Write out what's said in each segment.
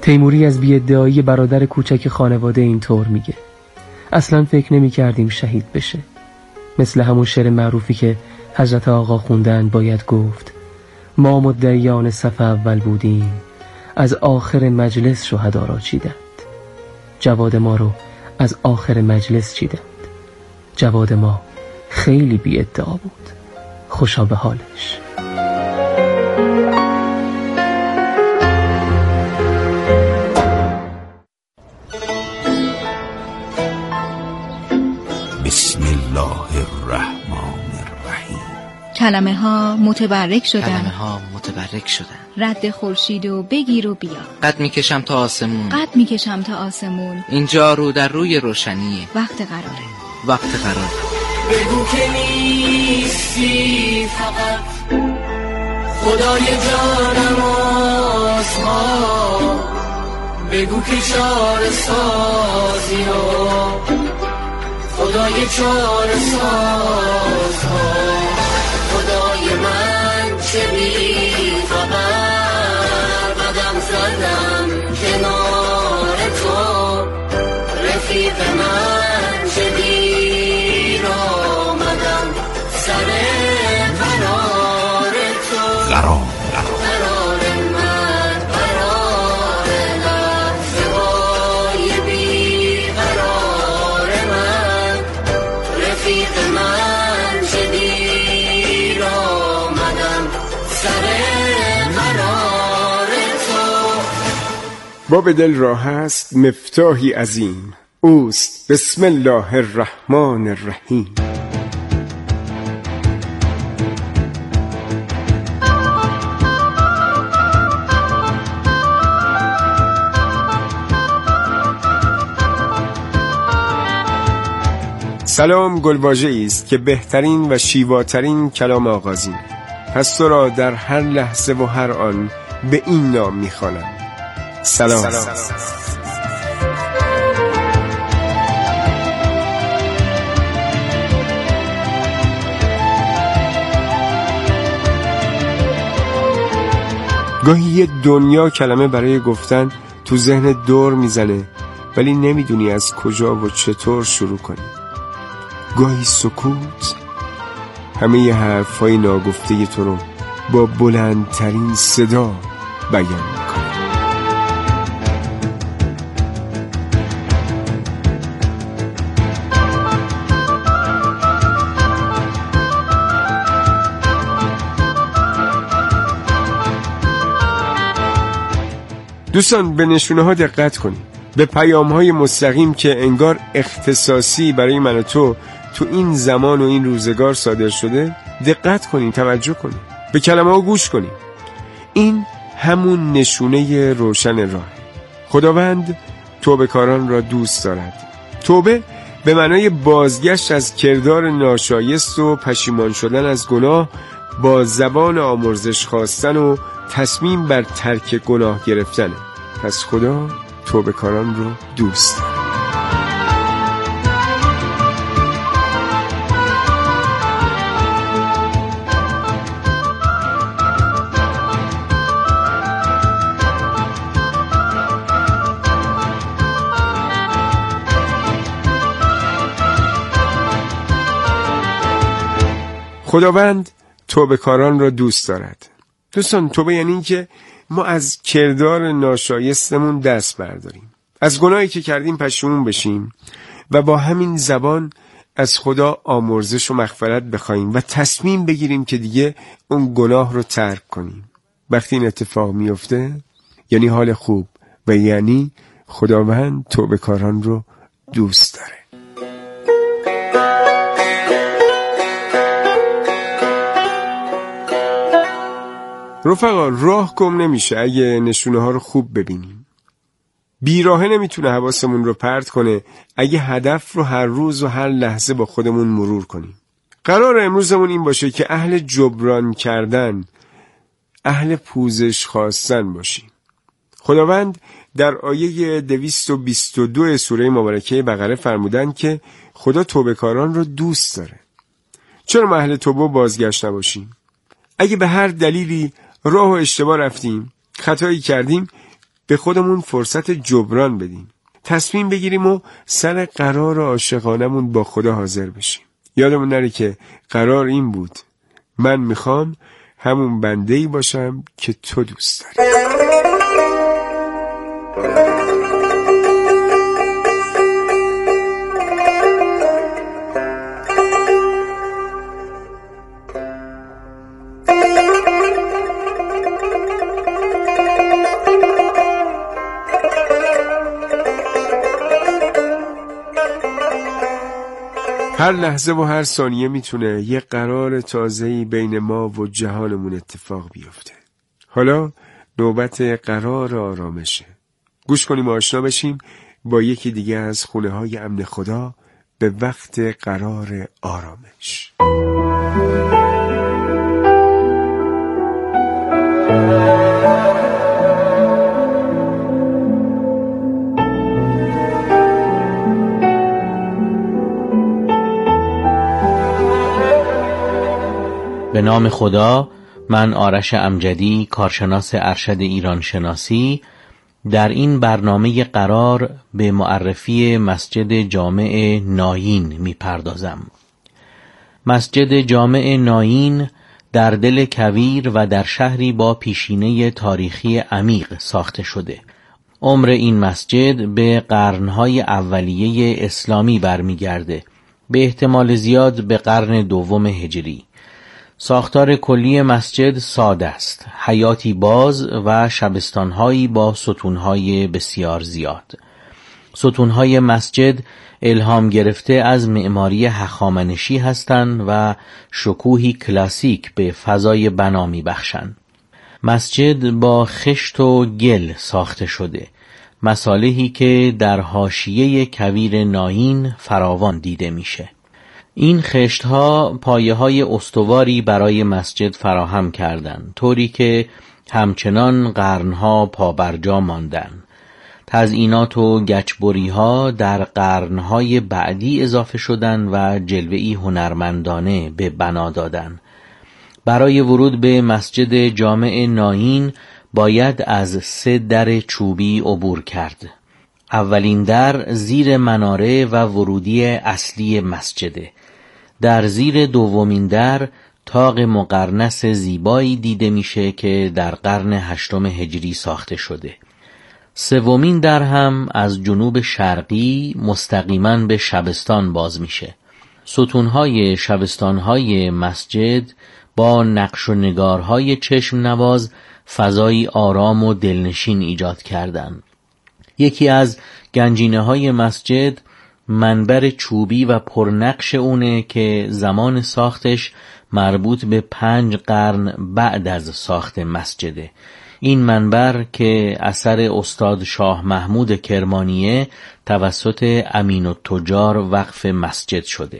تیموری از بی‌ادعایی برادر کوچک خانواده اینطور میگه: اصلا فکر نمی کردیم شهید بشه. مثل همون شعر معروفی که حضرت آقا خوندن باید گفت: ما مدعیان صف اول بودیم، از آخر مجلس شهدا را چیدند. جواد ما رو از آخر مجلس چیدند. جواد ما خیلی بی‌ادعا بود. خوشا به حالش. بسم الله الرحمن الرحیم. کلمه ها متبرک شدن. رد خورشید و بگیر و بیا. قد میکشم تا آسمون. اینجا رو در روی روشنیه. وقت قراره. بگو که نیستی فقط خدای جانم آسمان. بگو که چاره سازی ها خدای چاره ساز ها. خدای من چه بی خبر قدم زدم کنار تو. رفیق من چه دیر آمدم سر قرار تو. قرار من قرار لحظه های بی قرار من. رفیق من چه دیر آمدم سر قرار تو. باب دل را هست مفتاحی عظیم، اوست بسم الله الرحمن الرحیم. سلام گلواژه‌ای است که بهترین و شیواترین کلام آغازین. پس تو را در هر لحظه و هر آن به این نام می‌خوانم. سلام. گاهی یه دنیا کلمه برای گفتن تو ذهن دور میزنه ولی نمیدونی از کجا و چطور شروع کنی. گاهی سکوت همه ی حرفای ناگفته تو رو با بلندترین صدا بیان میکنه. دوستان به نشونه ها دقت کنید، به پیام های مستقیم که انگار اختصاصی برای من و تو این زمان و این روزگار صادر شده دقت کنید، توجه کنید، به کلمه ها گوش کنید. این همون نشونه روشن راه. خداوند توبه‌کاران را دوست دارد. توبه به معنای بازگشت از کردار ناشایست و پشیمان شدن از گناه با زبان آمرزش خواستن و تصمیم بر ترک گناه گرفتنه. پس خدا توبه‌کاران رو دوست داره. خداوند توبه‌کاران را دوست دارد. دوستان، توبه یعنی این که ما از کردار ناشایستمون دست برداریم، از گناهی که کردیم پشیمون بشیم و با همین زبان از خدا آمرزش و مغفرت بخوایم و تصمیم بگیریم که دیگه اون گناه رو ترک کنیم. وقتی این اتفاق میفته یعنی حال خوب و یعنی خداوند توبه‌کاران رو دوست داره. رفقا، راه گم نمیشه اگه نشونه ها رو خوب ببینیم. بیراهه نمیتونه حواسمون رو پرت کنه اگه هدف رو هر روز و هر لحظه با خودمون مرور کنیم. قرار امروزمون این باشه که اهل جبران کردن، اهل پوزش خواستن باشیم. خداوند در آیه 222 سوره مبارکه بقره فرمودن که خدا توبه‌کاران رو دوست داره. چرا ما اهل توبه بازگشت نباشیم؟ اگه به هر دلیلی راه و اشتباه رفتیم، خطایی کردیم، به خودمون فرصت جبران بدیم. تصمیم بگیریم و سر قرار عاشقانمون با خدا حاضر بشیم. یادمون نره که قرار این بود من میخوام همون بنده‌ای باشم که تو دوست داری. هر لحظه و هر ثانیه میتونه یه قرار تازه‌ای بین ما و جهانمون اتفاق بیفته. حالا نوبت قرار آرامشه. گوش کنیم و آشنا بشیم با یکی دیگه از خونه‌های امن خدا به وقت قرار آرامش. به نام خدا. من آرش امجدی، کارشناس ارشد ایران شناسی، در این برنامه قرار به معرفی مسجد جامع ناین میپردازم. مسجد جامع ناین در دل کویر و در شهری با پیشینه تاریخی عمیق ساخته شده. عمر این مسجد به قرنهای اولیه اسلامی برمیگرده، به احتمال زیاد به قرن دوم هجری. ساختار کلی مسجد ساده است، حیاتی باز و شبستانهایی با ستونهای بسیار زیاد. ستونهای مسجد الهام گرفته از معماری هخامنشی هستند و شکوهی کلاسیک به فضای بنا می‌بخشند. مسجد با خشت و گل ساخته شده، مصالحی که در حاشیه کویر ناین فراوان دیده میشه. این خشت‌ها پایه‌های استواری برای مسجد فراهم کردند، طوری که همچنان قرنها پابرجا ماندند. تزئینات و گچبری‌ها در قرنهای بعدی اضافه شدند و جلوه‌ای هنرمندانه به بنا دادند. برای ورود به مسجد جامع ناین باید از 3 در چوبی عبور کرد. اولین در زیر مناره و ورودی اصلی مسجده. در زیر دومین در طاق مقرنس زیبایی دیده میشه که در قرن 8 هجری ساخته شده. سومین در هم از جنوب شرقی مستقیما به شبستان باز میشه. ستونهای شبستانهای مسجد با نقش و نگارهای چشم نواز فضایی آرام و دلنشین ایجاد کردند. یکی از گنجینه‌های مسجد منبر چوبی و پرنقش اونه که زمان ساختش مربوط به 5 قرن بعد از ساخت مسجده. این منبر که اثر استاد شاه محمود کرمانیه توسط امین التجار وقف مسجد شده.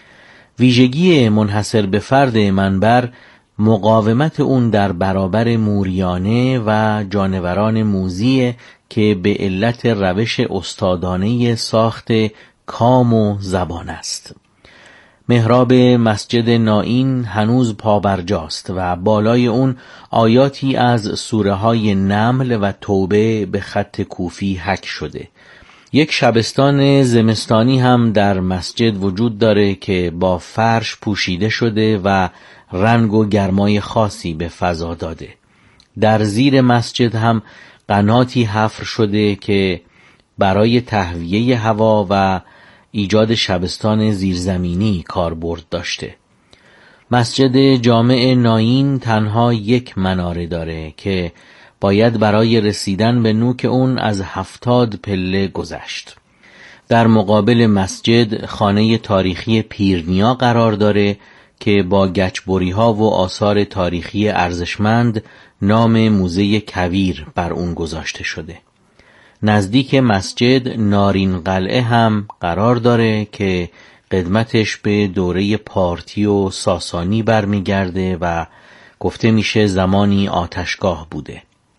ویژگی منحصر به فرد منبر مقاومت اون در برابر موریانه و جانوران موذی که به علت روش استادانه ساخت کام و زبان است. محراب مسجد ناین هنوز پابرجاست و بالای اون آیاتی از سوره های نمل و توبه به خط کوفی حک شده. یک شبستان زمستانی هم در مسجد وجود داره که با فرش پوشیده شده و رنگ و گرمای خاصی به فضا داده. در زیر مسجد هم قناتی حفر شده که برای تهویه هوا و ایجاد شبستان زیرزمینی کاربرد داشته. مسجد جامع ناین تنها یک مناره داره که باید برای رسیدن به نوک اون از 70 پله گذشت. در مقابل مسجد خانه تاریخی پیرنیا قرار داره که با گچبری‌ها و آثار تاریخی ارزشمند نام موزه کویر بر اون گذاشته شده. نزدیک مسجد نارین قلعه هم قرار داره که قدمتش به دوره پارتی و ساسانی برمیگرده و گفته میشه زمانی آتشگاه بوده.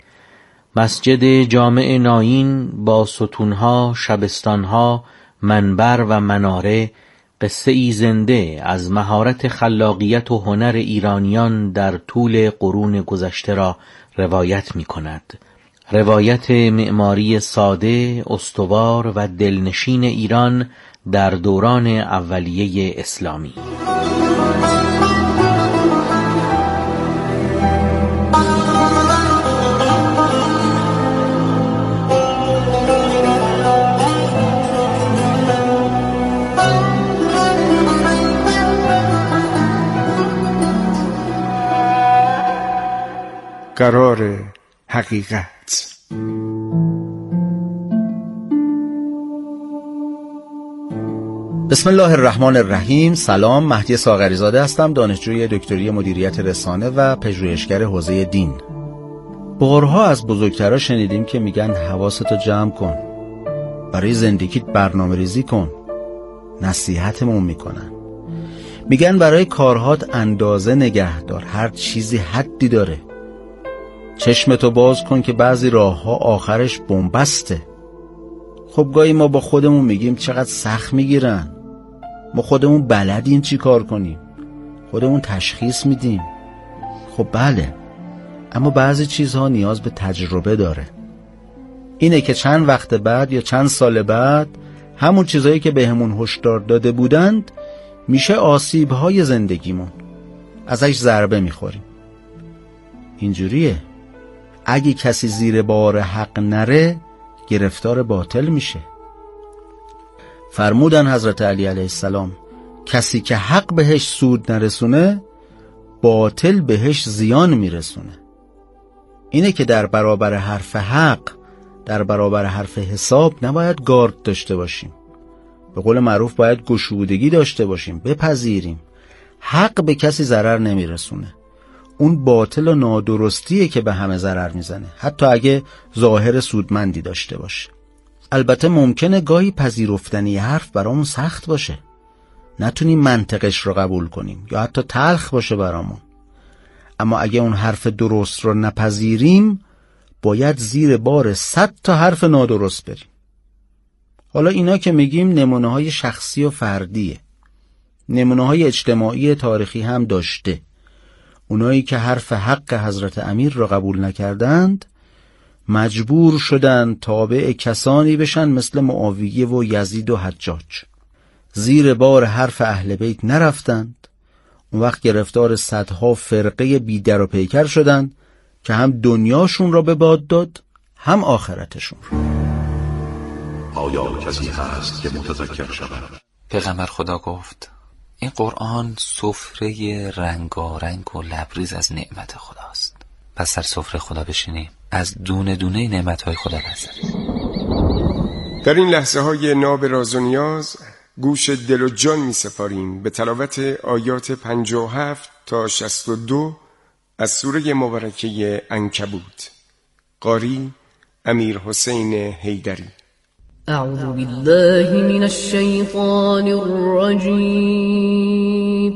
مسجد جامع ناین با ستونها، شبستانها، منبر و مناره قصه ای زنده از مهارت خلاقیت و هنر ایرانیان در طول قرون گذشته را روایت می کند. روایت معماری ساده، استوار و دلنشین ایران در دوران اولیه اسلامی. قرار حقیقت. بسم الله الرحمن الرحیم. سلام، مهدی ساغری زاده هستم، دانشجوی دکتری مدیریت رسانه و پژوهشگر حوزه دین. بارها از بزرگترها شنیدیم که میگن حواستو جمع کن، برای زندگیت برنامه ریزی کن. نصیحتمون میکنن، میگن برای کارهات اندازه نگه دار، هر چیزی حدی داره. چشمتو باز کن که بعضی راهها آخرش بنبسته. خب گاهی ما با خودمون میگیم چقدر سخت میگیرن، ما خودمون بلدیم چی کار کنیم، خودمون تشخیص میدیم. خب بله، اما بعضی چیزها نیاز به تجربه داره. اینه که چند وقت بعد یا چند سال بعد همون چیزهایی که بهمون هشدار داده بودند میشه آسیب‌های زندگیمون، ازش ضربه میخوریم. اینجوریه. اگه کسی زیر بار حق نره گرفتار باطل میشه. فرمودن حضرت علی علیه السلام کسی که حق بهش سود نرسونه باطل بهش زیان میرسونه. اینه که در برابر حرف حق، در برابر حرف حساب نباید گارد داشته باشیم. به قول معروف باید گشودگی داشته باشیم، بپذیریم حق به کسی ضرر نمیرسونه. اون باطل و نادرستیه که به همه ضرر میزنه، حتی اگه ظاهر سودمندی داشته باشه. البته ممکنه گاهی پذیرفتنی حرف برامون سخت باشه، نتونیم منطقش رو قبول کنیم یا حتی تلخ باشه برامون. اما اگه اون حرف درست رو نپذیریم باید زیر بار 100 تا حرف نادرست بریم. حالا اینا که میگیم نمونه های شخصی و فردیه، نمونه های اجتماعی تاریخی هم داشته. اونایی که حرف حق حضرت امیر را قبول نکردند مجبور شدند تابع کسانی بشن مثل معاویه و یزید و حجاج. زیر بار حرف اهل بیت نرفتند، اون وقت گرفتار صدها فرقه بیدر و پیکر شدند که هم دنیاشون را به باد داد هم آخرتشون. آیا کسی هست که متذکر شود؟ پیغمبر خدا گفت این قرآن سفره رنگارنگ و لبریز از نعمت خداست. پس در سفره خدا بشینیم، از دونه دونه نعمتهای خدا بزنیم. در این لحظه های ناب راز و نیاز گوش دل و جان می سپاریم به تلاوت آیات 57 تا 62 از سوره مبارکه عنکبوت. قاری امیر حسین حیدری. اعوذ بالله من الشیطان الرجیم.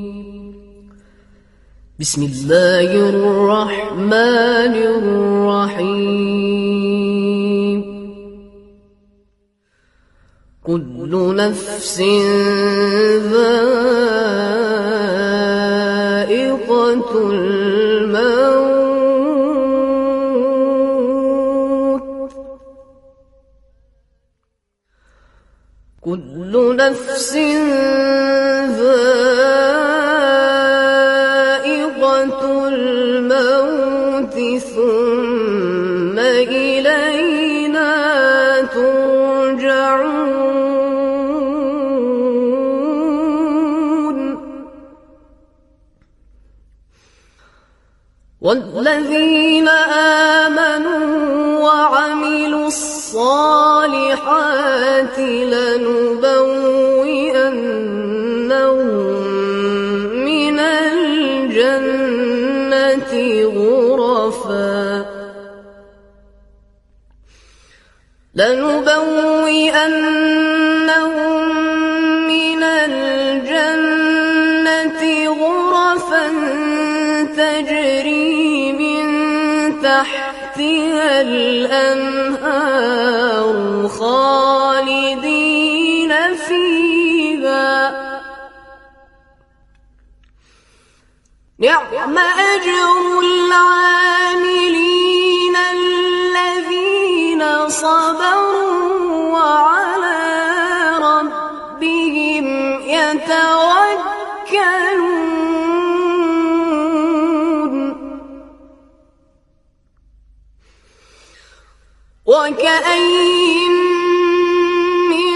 بسم الله الرحمن الرحیم. كل نفس ذائقة الموت. كل نفس ذائقة الموت ثم إلينا ترجعون. والذين آمنوا وعملوا الصالحات لنبوئنهم من الجنة غرفا تجري من تحتها الأنهار خالدين فيها نعم أجر العاملين الذين صبروا وعلى ربهم يتوكلون وكأين من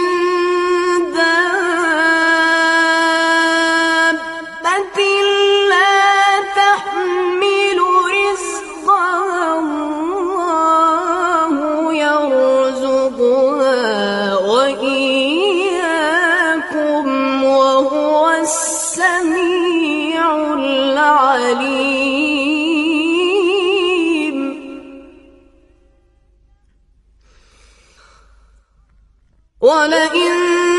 دابة لا تحمل رزقها الله يرزقها وإياكم وهو السميع العليم ولئن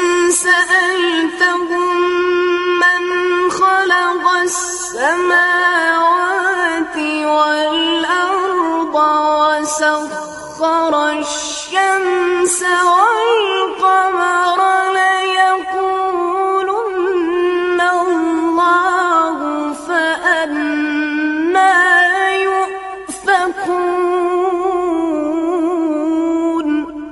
سألتهم من خلق السماوات والأرض وسخر الشمس والقمر ليقولن الله فأنى يؤفكون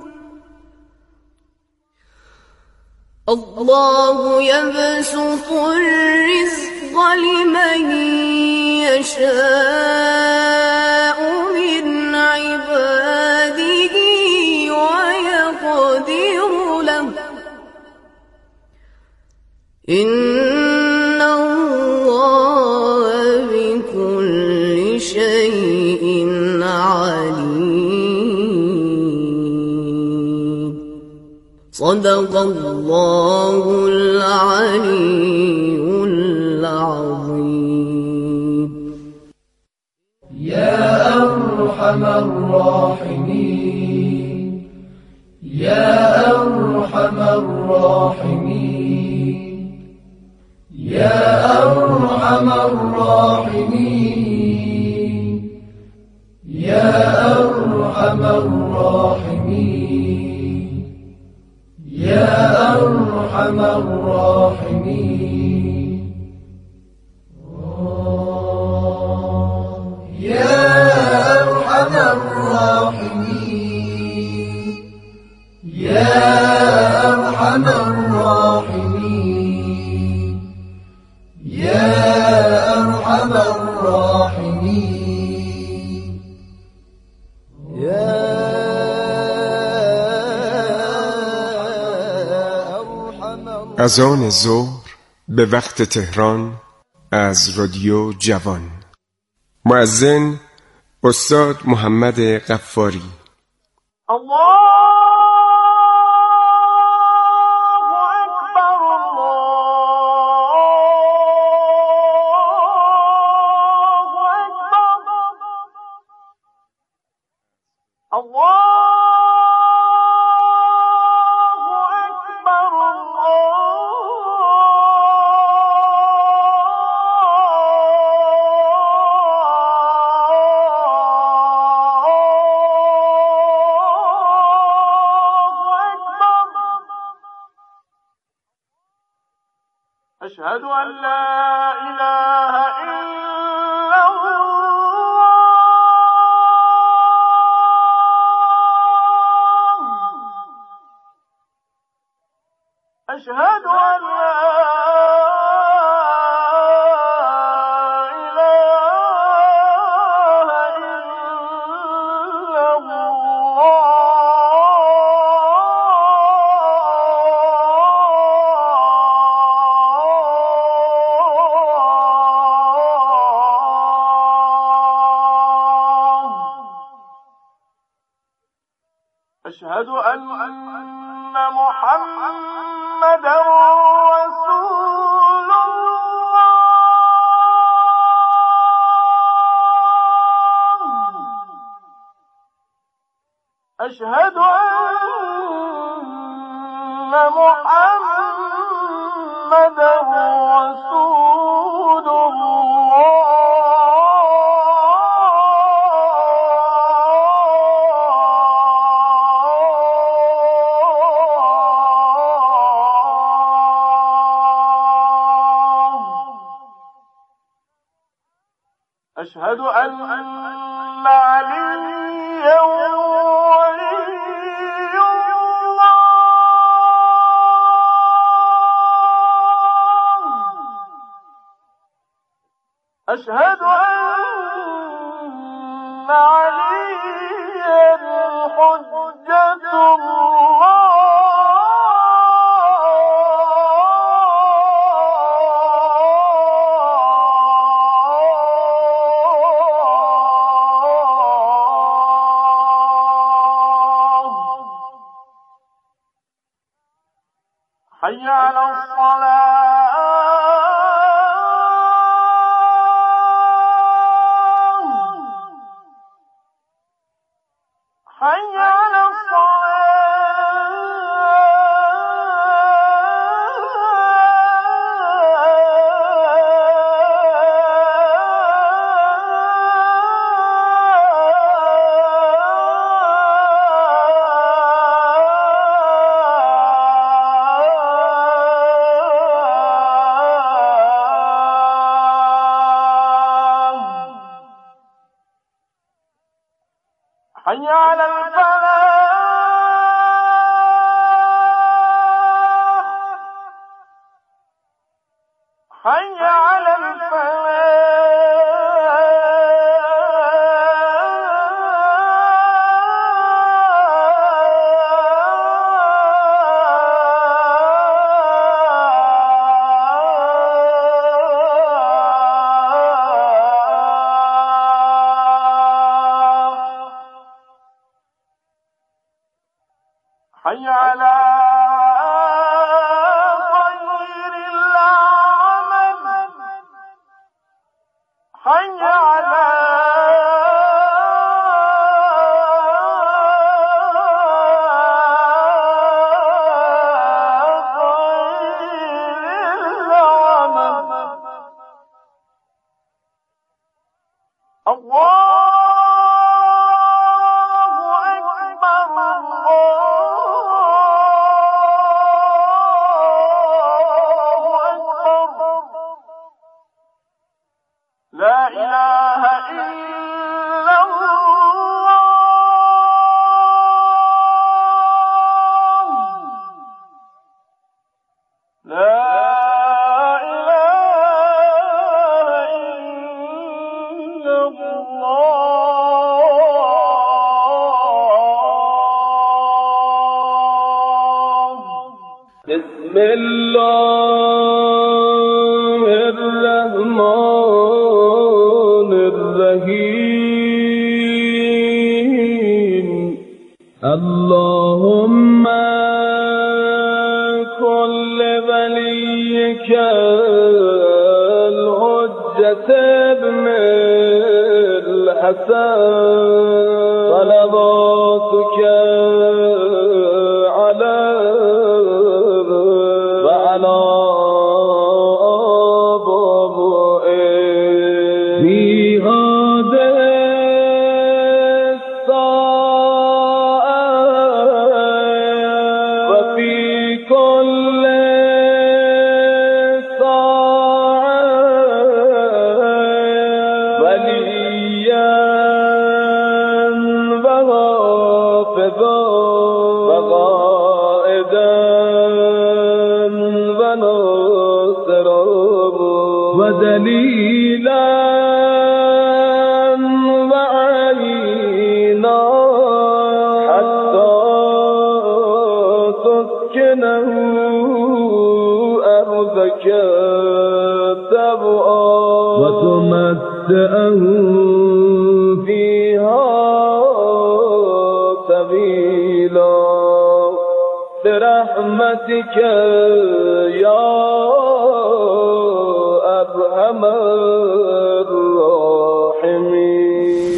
الله يبسط الرزق لمن يشاء من عباده ويقدر له إن الله بكل شيء عليم صدق الله العلي العظيم يا أرحم الراحمين يا أرحم الراحمين يا أرحم الراحمين يا أرحم الراحمين يا أرحم الراحمين يا أرحم الراحمين يا أرحم الراحمين يا أرحم الراحمين يا اذان ظهر به وقت تهران از رادیو جوان. مؤذن استاد محمد غفاری. أشهد أن لا إله إلا الله أشهد أن لا أشهد أن محمدا رسول الله أشهد أن محمدا رسول الله أشهد أن عليا ولي أشهد أن عليا حجة الله حي على الصلاة حي على حي على الفلاح حي على حي على خير العمل حي على خير العمل الله لا إله إلا الله لا إله إلا الله بسم الله الرحمن الرحيم اللهم كل وليك الحجة ابن الحسن صلواتك عليه وعلى ودليلا وعينا حتى تسكنه أرضك تبعا وتمتعه فيها طويلا برحمتك يا أرحم الراحمين.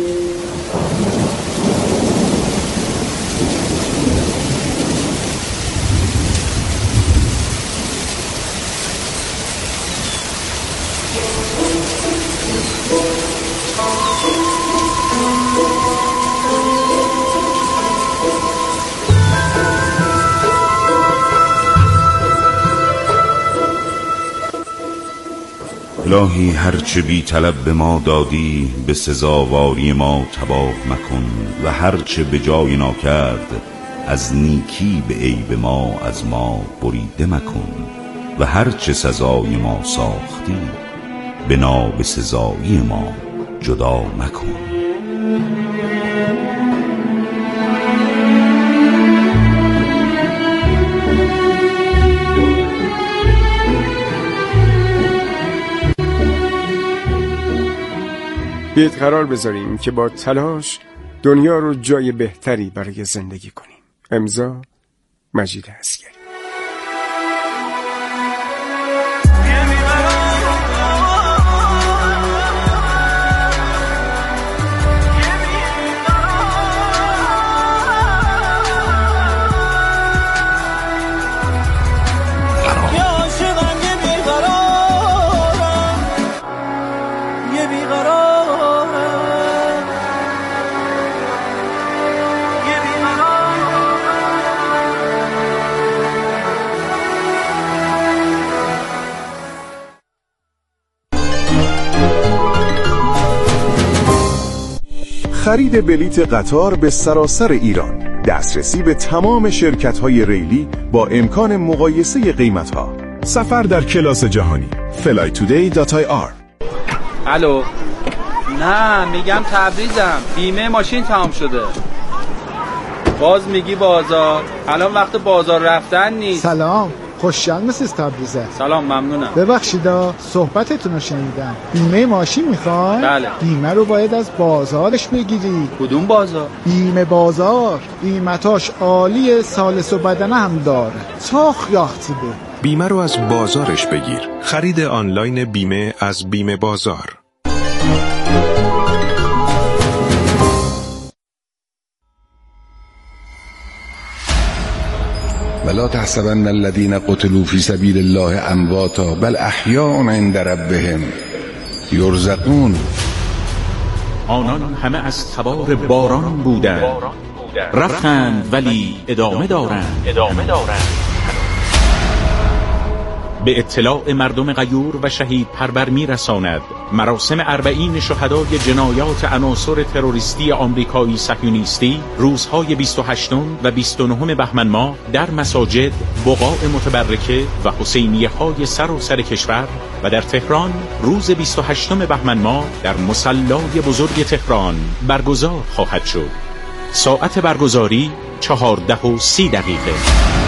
الهی هرچه بی طلب به ما دادی به سزاواری ما تباه مکن و هرچه به جای ناکرد از نیکی به عیب ما از ما بریده مکن و هرچه سزای ما ساختی بنا به سزایی ما جدا مکن. بیایید قرار بذاریم که با تلاش دنیا رو جای بهتری برای زندگی کنیم. امضا مجید عسگری. خرید بلیت قطار به سراسر ایران، دسترسی به تمام شرکت‌های ریلی با امکان مقایسه قیمت‌ها، سفر در کلاس جهانی. flytoday.ir. الو، نه میگم تبریزم، بیمه ماشین تمام شده. باز میگی بازار، الان وقت بازار رفتن نیست. سلام، خوشحال مسیز تبریزه. سلام، ممنونم. ببخشیدا صحبتتون رو شنیدم. بیمه ماشین میخوای؟ بله. بیمه رو باید از بازارش بگیری. کدوم بازار؟ بیمه بازار. قیمتاش عالیه، سالس و بدنه هم داره. چاخ یاختیده. بیمه رو از بازارش بگیر. خرید آنلاین بیمه از بیمه بازار. ولا تحسبن الذين قتلوا في سبيل الله امواتا بل احیاء عند ربهم یرزقون. آنان همه از تبار باران بودند، رفتند ولی ادامه دارند. به اطلاع مردم غیور و شهید پرور می‌رساند مراسم 40 شهدای جنایات عناصر تروریستی آمریکایی صهیونیستی روزهای 28 و 29 بهمن ماه در مساجد، بقاع متبرکه و حسینیه‌های سراسر کشور و در تهران روز 28 بهمن ماه در مصلی بزرگ تهران برگزار خواهد شد. ساعت برگزاری 14:30.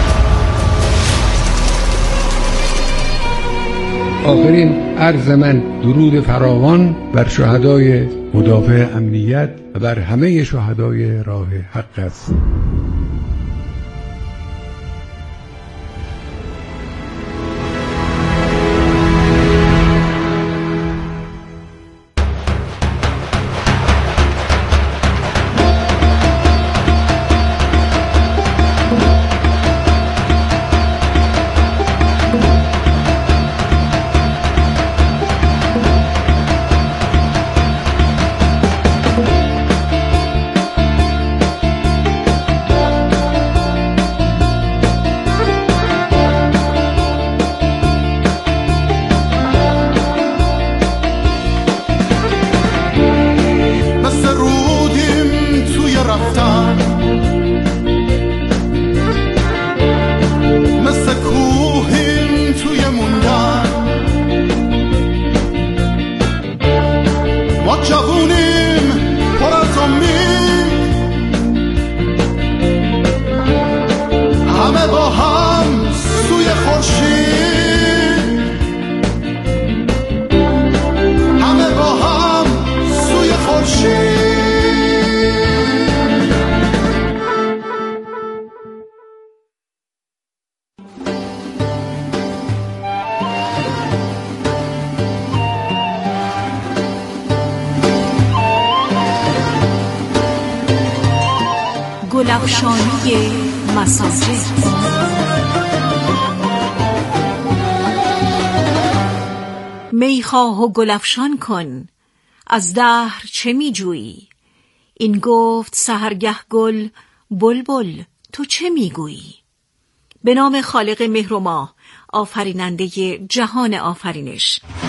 آخرین عرض من درود فراوان بر شهدای مدافع امنیت و بر همه شهدای راه حق است. گلافشانی مساجد. میخواه و گلافشان کن، از دهر چه می جویی؟ این گفت سحرگه گل، بلبل تو چه می گویی؟ به نام خالق مهر و ماه، آفریننده جهان آفرینش.